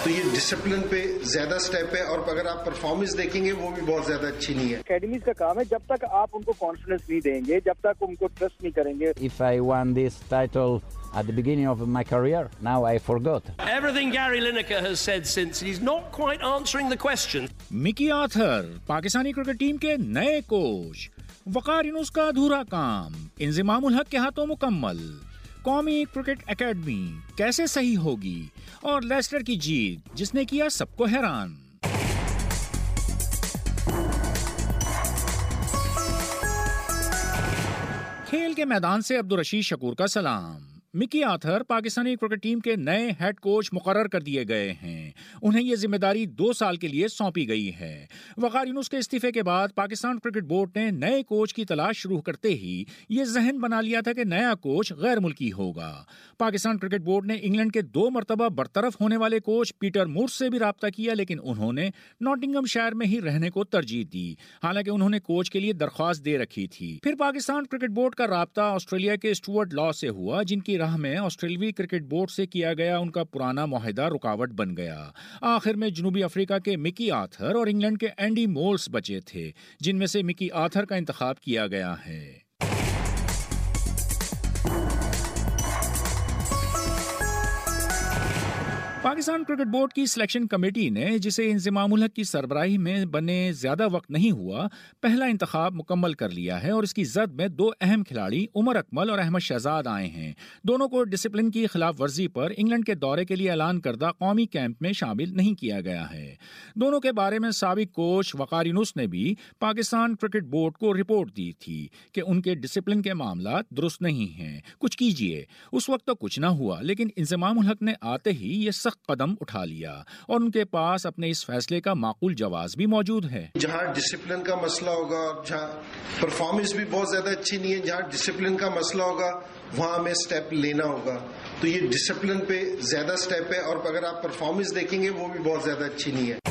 तो ये डिसिप्लिन पे ज्यादा स्टेप है और अगर आप परफॉर्मेंस देखेंगे वो भी बहुत ज्यादा अच्छी नहीं है। एकेडमीज का काम है, जब तक आप उनको कॉन्फिडेंस नहीं देंगे, जब तक उनको ट्रस्ट नहीं करेंगे। If I won this title at the beginning of my career, now I forgot. Everything Gary Lineker has said since, he's not quite answering the question. Mickey Arthur Pakistani cricket team के नए coach. वकार यूनुस का अधूरा काम इंज़िमामुल हक के हाथों मुकम्मल। कौमी क्रिकेट एकेडमी कैसे सही होगी? और लेस्टर की जीत जिसने किया सबको हैरान। खेल के मैदान से अब्दुल रशीद शकूर का सलाम। Mickey Arthur Pakistani cricket team के नए हेड कोच मुकर्रर कर दिए गए हैं। उन्हें यह जिम्मेदारी 2 साल के लिए सौंपी गई है। वकार यूनुस के इस्तीफे के बाद पाकिस्तान क्रिकेट बोर्ड ने नए कोच की तलाश शुरू करते ही ये जहन बना लिया था कि नया कोच गैर मुल्की होगा। पाकिस्तान क्रिकेट बोर्ड ने इंग्लैंड के 2 मरतबा बरतरफ होने वाले कोच पीटर मूर्स से भी राब्ता किया, लेकिन उन्होंने नॉटिंघमशायर में ही रहने को तरजीह दी। हालांकि उन्होंने कोच के लिए दरख्वास्त दे रखी थी। फिर पाकिस्तान क्रिकेट बोर्ड का राब्ता ऑस्ट्रेलिया के स्टुअर्ट लॉ से हुआ, जिनकी राह में ऑस्ट्रेलियाई क्रिकेट बोर्ड से किया गया उनका पुराना मुआहिदा रुकावट बन गया। आखिर में जनूबी अफ्रीका के मिकी आर्थर और इंग्लैंड के एंडी मोल्स बचे थे, जिनमें से मिकी आर्थर का इंतखाब किया गया है। पाकिस्तान क्रिकेट बोर्ड की सिलेक्शन कमेटी ने, जिसे इंज़िमामुल हक की सरबराही में बने ज्यादा वक्त नहीं हुआ, पहला इंतखाब मुकम्मल कर लिया है और इसकी जद में 2 अहम खिलाड़ी उमर अकमल और अहमद शहजाद आए हैं। दोनों को डिसिप्लिन की खिलाफ वर्जी पर इंग्लैंड के दौरे के लिए ऐलान करदा कौमी कैंप में शामिल नहीं किया गया है। दोनों के बारे में साबिक कोच वकार यूनुस ने भी पाकिस्तान क्रिकेट बोर्ड को रिपोर्ट दी थी कि उनके डिसिप्लिन के मामला दुरुस्त नहीं हैं, कुछ कीजिए। उस वक्त तो कुछ ना हुआ, लेकिन इंज़िमामुल हक ने आते ही ये कदम उठा लिया और उनके पास अपने इस फैसले का माकूल जवाब भी मौजूद है। जहां डिसिप्लिन का मसला होगा, जहां परफॉर्मेंस भी बहुत ज्यादा अच्छी नहीं है, जहां डिसिप्लिन का मसला होगा वहां हमें स्टेप लेना होगा। तो ये डिसिप्लिन पे ज्यादा स्टेप है और अगर आप परफॉर्मेंस देखेंगे वो भी बहुत ज्यादा अच्छी नहीं है।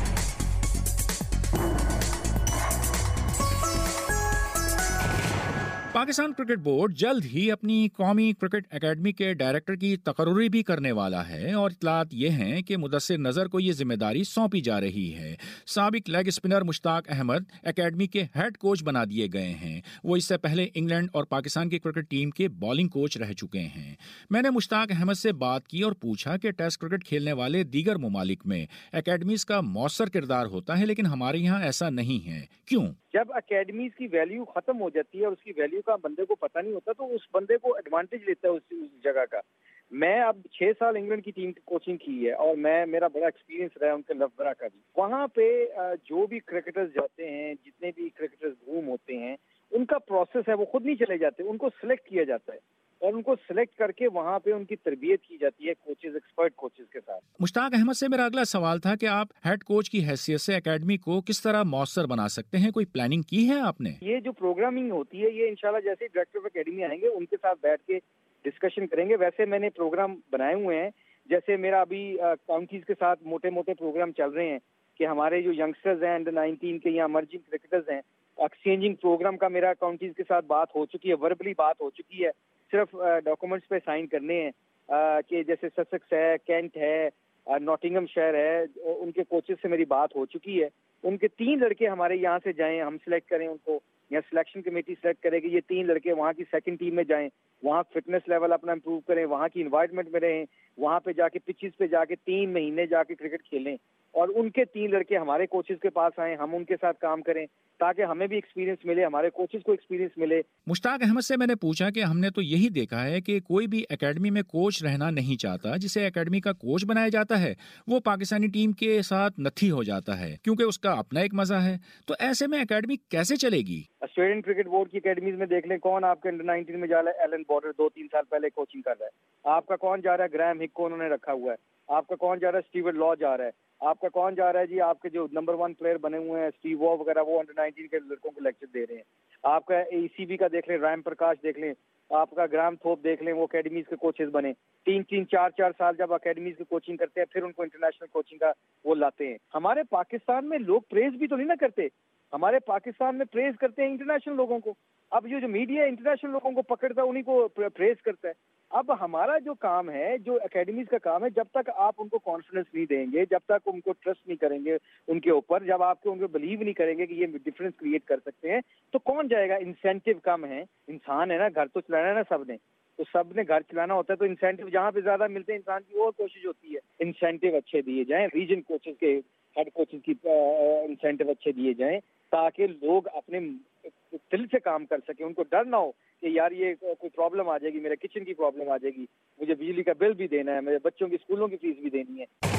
पाकिस्तान क्रिकेट बोर्ड जल्द ही अपनी कौमी क्रिकेट एकेडमी के डायरेक्टर की तकर्रुरी भी करने वाला है और इत्तलात ये हैं कि मुदस्सिर नजर को ये जिम्मेदारी सौंपी जा रही है। साबिक leg spinner Mushtaq Ahmed academy के हेड कोच बना दिए गए हैं। वो इससे पहले इंग्लैंड और पाकिस्तान की क्रिकेट टीम के बॉलिंग कोच रह चुके हैं। मैंने मुश्ताक अहमद से बात की और पूछा कि टेस्ट क्रिकेट खेलने वाले दीगर ममालिक में एकेडमीज का मौसर किरदार होता है, लेकिन हमारे यहाँ ऐसा नहीं है, क्यों? जब एकेडमीज की वैल्यू खत्म हो जाती है और उसकी वैल्यू का बंदे को पता नहीं होता, तो उस बंदे को एडवांटेज लेता है उस जगह का। मैं अब 6 साल इंग्लैंड की टीम की कोचिंग की है और मेरा बड़ा एक्सपीरियंस रहा है उनके लफ्जरा का भी। वहाँ पे जो भी क्रिकेटर्स जाते हैं, जितने भी क्रिकेटर्स ग्रूम होते हैं, उनका प्रोसेस है, वो खुद नहीं चले जाते, उनको सिलेक्ट किया जाता है और उनको सिलेक्ट करके वहाँ पे उनकी तरबियत की जाती है कोचेज, एक्सपर्ट कोचेज के साथ। मुश्ताक अहमद से मेरा अगला सवाल था कि आप हेड कोच की हैसियत से एकेडमी को किस तरह मौसर बना सकते हैं? कोई प्लानिंग की है आपने? ये जो प्रोग्रामिंग होती है, ये इंशाल्लाह जैसे डायरेक्टर ऑफ एकेडमी आएंगे उनके साथ बैठ के डिस्कशन करेंगे। वैसे मैंने प्रोग्राम बनाए हुए हैं, जैसे मेरा अभी काउंटीज के साथ मोटे मोटे प्रोग्राम चल रहे हैं कि हमारे जो यंगस्टर्स हैं, अंडर 19 के या इमर्जिंग क्रिकेटर्स हैं, एक्सचेंजिंग प्रोग्राम का मेरा काउंटीज के साथ बात हो चुकी है, वर्बली बात हो चुकी है। सिर्फ डॉक्यूमेंट्स पे साइन करने हैं कि जैसे ससेक्स है, केंट है, नॉटिंघमशायर है, उनके कोचेस से मेरी बात हो चुकी है। उनके 3 लड़के हमारे यहाँ से जाएं, हम सिलेक्ट करें उनको, या सिलेक्शन कमेटी सिलेक्ट करेगी, ये 3 लड़के वहाँ की सेकंड टीम में जाएं, वहाँ फिटनेस लेवल अपना इम्प्रूव करें, वहाँ की इन्वायरमेंट में रहें, वहाँ पे जाके पिचेस पे जाके 3 महीने जाके क्रिकेट खेलें और उनके 3 लड़के हमारे कोचेस के पास आए, हम उनके साथ काम करें ताकि हमें भी एक्सपीरियंस मिले, हमारे कोचेस को एक्सपीरियंस मिले। मुश्ताक अहमद से मैंने पूछा कि हमने तो यही देखा है कि कोई भी एकेडमी में कोच रहना नहीं चाहता, जिसे एकेडमी का कोच बनाया जाता है वो पाकिस्तानी टीम के साथ नथी हो जाता है, क्योंकि उसका अपना एक मजा है। तो ऐसे में एकेडमी कैसे चलेगी? ऑस्ट्रेलियन क्रिकेट बोर्ड की एकेडमीज में देख लें, कौन आपके अंडर 19 में जा रहा है? एलन बॉर्डर 2-3 साल पहले कोचिंग कर रहा है। आपका कौन जा रहा है? ग्राहम हिक को उन्होंने रखा हुआ है। आपका कौन जा रहा है? स्टीवर्ट लॉ जा रहा है। आपका कौन जा रहा है जी? आपके जो नंबर 1 प्लेयर बने हुए हैं स्टीव वॉ वगैरह, वो अंडर 19 के लड़कों को लेक्चर दे रहे हैं। आपका ECB का देख लें, राम प्रकाश देख लें, आपका ग्राम थोप देख लें, वो अकेडमीज के कोचेस बने। 3-3, 4-4 साल जब अकेडमीज की कोचिंग करते हैं, फिर उनको इंटरनेशनल कोचिंग का वो लाते हैं। हमारे पाकिस्तान में लोग प्रेज भी तो नहीं ना करते, हमारे पाकिस्तान में प्रेज करते हैं इंटरनेशनल लोगों को। अब ये जो मीडिया इंटरनेशनल लोगों को पकड़ता है, उन्हीं को प्रेज करता है। अब हमारा जो काम है, जो एकेडमीज का काम है, जब तक आप उनको कॉन्फिडेंस नहीं देंगे, जब तक उनको ट्रस्ट नहीं करेंगे उनके ऊपर, जब आपके उनको बिलीव नहीं करेंगे कि ये डिफरेंस क्रिएट कर सकते हैं, तो कौन जाएगा? इंसेंटिव कम है, इंसान है ना, घर तो चलाना है ना सबने, तो सबने घर चलाना होता है, तो इंसेंटिव जहाँ पे ज्यादा मिलते हैं इंसान की और कोशिश होती है इंसेंटिव अच्छे दिए जाएं, रीजन कोचेस के हेड कोचेस की इंसेंटिव अच्छे दिए जाएं, ताकि लोग अपने दिल से काम कर सके, उनको डर ना हो कि यार ये कोई प्रॉब्लम आ जाएगी, मेरे किचन की प्रॉब्लम आ जाएगी, मुझे बिजली का बिल भी देना है, मेरे बच्चों की स्कूलों की फीस भी देनी है।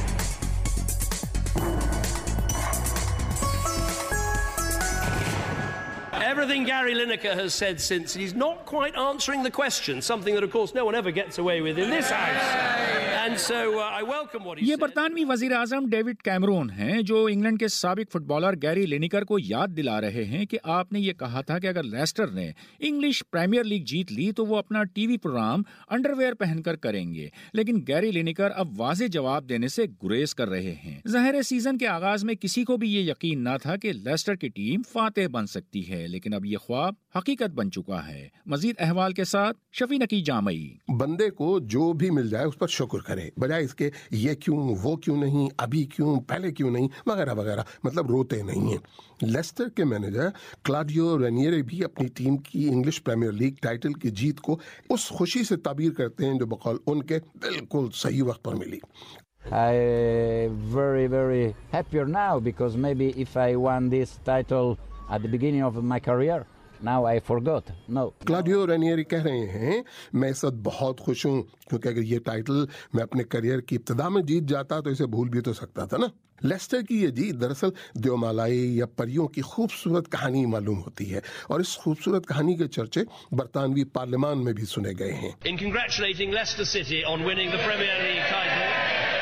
Everything Gary Lineker has said since, he's not quite answering the question, something that, of course, no one ever gets away with in this house. And so I welcome what he said. ये बरतानवी वजीर आजम David Cameroon हैं, जो England के साबिक footballer Gary Lineker को याद दिला रहे हैं कि आपने ये कहा था कि अगर लेस्टर ने इंग्लिश प्रीमियर लीग जीत ली तो वो अपना टीवी प्रोग्राम अंडरवेयर पहनकर करेंगे। लेकिन गैरी लिनेकर अब वाज़ेह जवाब देने से गुरेज कर रहे हैं। ज़ाहिर है सीजन के आगाज में किसी को भी ये यकीन न था कि लेस्टर की टीम फातेह बन सकती है, लेकिन अब ये ख्वाब हकीकत बन चुका है। मजीद अहवाल के साथ शफी नकी जामई। बंदे को जो भी मिल जाए उस पर शुक्र करे, बजाय इसके ये क्यों, वो क्यों नहीं, अभी क्यों, पहले क्यों नहीं, वगैरह वगैरह, मतलब रोते नहीं है। लेस्टर के मैनेजर क्लाउडियो रेनियरी भी अपनी टीम की इंग्लिश प्रीमियर लीग टाइटल की जीत को उस खुशी से ताबीर करते हैं जो बकौल उनके बिल्कुल सही वक्त पर मिली। I'm very happier now because maybe if I won this title at the beginning of my career, now I forgot. No. Claudio Ranieri कह रहे हैं, मैं इस वक्त बहुत खुश हूँ क्योंकि अगर ये टाइटल मैं अपने करियर की इब्तिदा में जीत जाता तो इसे भूल भी तो सकता था ना। लेस्टर की ये जीत दरअसल देवमालाई या परियों की खूबसूरत कहानी मालूम होती है और इस खूबसूरत कहानी के चर्चे बरतानवी पार्लियामान में भी सुने गए हैं। In congratulating Leicester City on winning the Premier League title.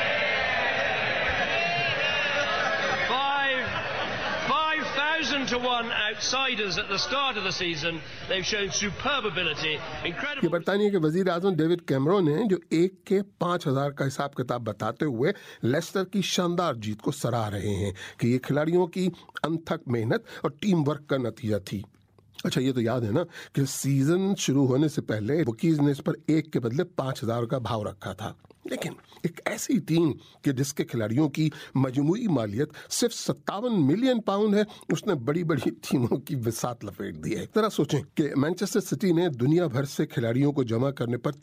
5,000 to 1 outsiders at the start of the season. They've shown superb ability, incredible. ये बरतानिया के वजीर आजम डेविड कैमरून ने जो 1 के 5,000 का हिसाब किताब बताते हुए लेस्टर की शानदार जीत को सराह रहे हैं कि ये खिलाड़ियों की अनथक मेहनत और टीम वर्क का नतीजा थी। अच्छा, ये तो याद है ना कि सीजन शुरू होने से पहले बुकीज ने इस पर 1 के बदले 5,000 का भाव रखा था, लेकिन एक ऐसी टीम कि जिसके खिलाड़ियों की मजमूई मालियत सिर्फ 57 मिलियन पाउंड है, उसने बड़ी बड़ी टीमों की बिसात लपेट दी है। जरा सोचें कि मैनचेस्टर सिटी ने दुनिया भर से खिलाड़ियों को जमा करने पर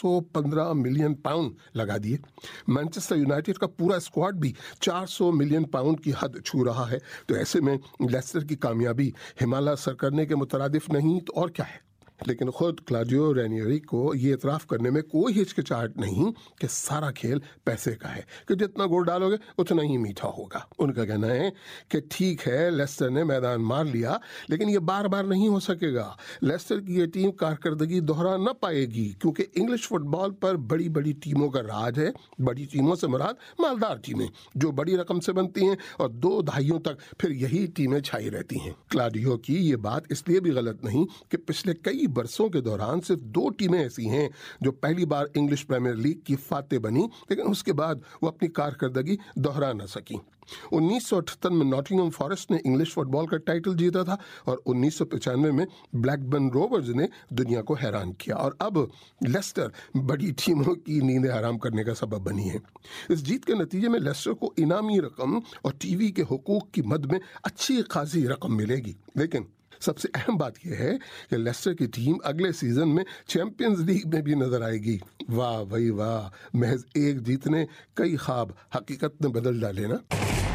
415 मिलियन पाउंड लगा दिए। मैनचेस्टर यूनाइटेड का पूरा स्क्वाड भी 400 मिलियन पाउंड की हद छू रहा है। तो ऐसे में लेस्टर की कामयाबी हिमालय सर करने के मुतरादिफ नहीं तो और क्या है। लेकिन खुद क्लाउडियो रेनियरी को ये इतराफ करने में कोई हिचकिचाहट नहीं कि सारा खेल पैसे का है, कि जितना गोल डालोगे उतना ही मीठा होगा। उनका कहना है कि ठीक है, लेस्टर ने मैदान मार लिया, लेकिन ये बार बार नहीं हो सकेगा। लेस्टर की ये टीम कारकर्दगी दोहरा न पाएगी क्योंकि इंग्लिश फुटबॉल पर बड़ी बड़ी टीमों का राज है। बड़ी टीमों से मुराद मालदार टीमें जो बड़ी रकम से बनती हैं और 2 दहाइयों तक फिर यही टीमें छाई रहती हैं। क्लाउडियो की ये बात इसलिए भी गलत नहीं कि पिछले कई बरसों के दौरान सिर्फ 2 टीमें ऐसी हैं जो पहली बार इंग्लिश प्रीमियर लीग की फातेह बनी, लेकिन उसके बाद वो अपनी कारकर्दगी दोहरा न सकी। 1978 में नॉटिंघम फॉरेस्ट ने इंग्लिश फुटबॉल का टाइटल जीता था और 1995 में ब्लैकबर्न रोवर्स ने दुनिया को हैरान किया, और अब लेस्टर बड़ी टीमों की नींदें हराम करने का सबब बनी है। इस जीत के नतीजे में लेस्टर को इनामी रकम और टीवी के हुकूक की मद में अच्छी खासी रकम मिलेगी, लेकिन सबसे अहम बात यह है कि लेस्टर की टीम अगले सीजन में चैंपियंस लीग में भी नजर आएगी। वाह भाई वाह, महज एक जीत ने कई ख्वाब हकीकत में बदल डाले ना।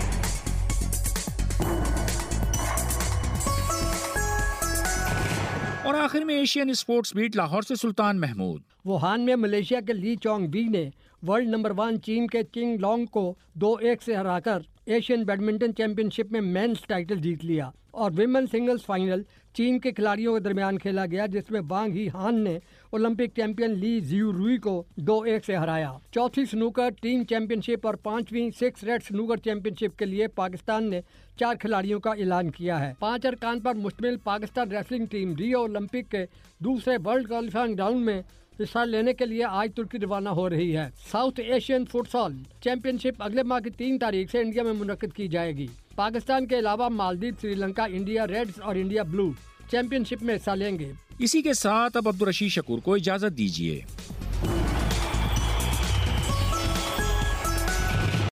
और आखिर में एशियन स्पोर्ट्स बीट लाहौर से सुल्तान महमूद। वुहान में मलेशिया के ली चोंग बी ने वर्ल्ड नंबर 1 चीन के किंग लोंग को 2-1 से हराकर एशियन बैडमिंटन चैंपियनशिप में मेंस टाइटल जीत लिया। और विमेन सिंगल्स फाइनल चीन के खिलाड़ियों के दरमियान खेला गया, जिसमें वांग ही हान ने ओलंपिक चैंपियन ली जियू रुई को 2-1 से हराया। चौथी स्नूकर टीम चैंपियनशिप और 5वीं 6 रेड स्नूकर चैंपियनशिप के लिए पाकिस्तान ने 4 खिलाड़ियों का ऐलान किया है। 5 अरकान पर मुश्तमिल Pakistan wrestling team Rio Olympic के दूसरे वर्ल्ड क्वालिफाइंग राउंड में हिस्सा लेने के लिए आज तुर्की रवाना हो रही है। साउथ एशियन फुटसॉल चैंपियनशिप अगले माह की 3 तारीख से इंडिया में मुनक्किद की जाएगी। पाकिस्तान के अलावा मालदीव, श्रीलंका, इंडिया रेड्स और इंडिया ब्लू चैंपियनशिप में हिस्सा लेंगे। इसी के साथ अब अब्दुल रशीद शकूर को इजाजत दीजिए।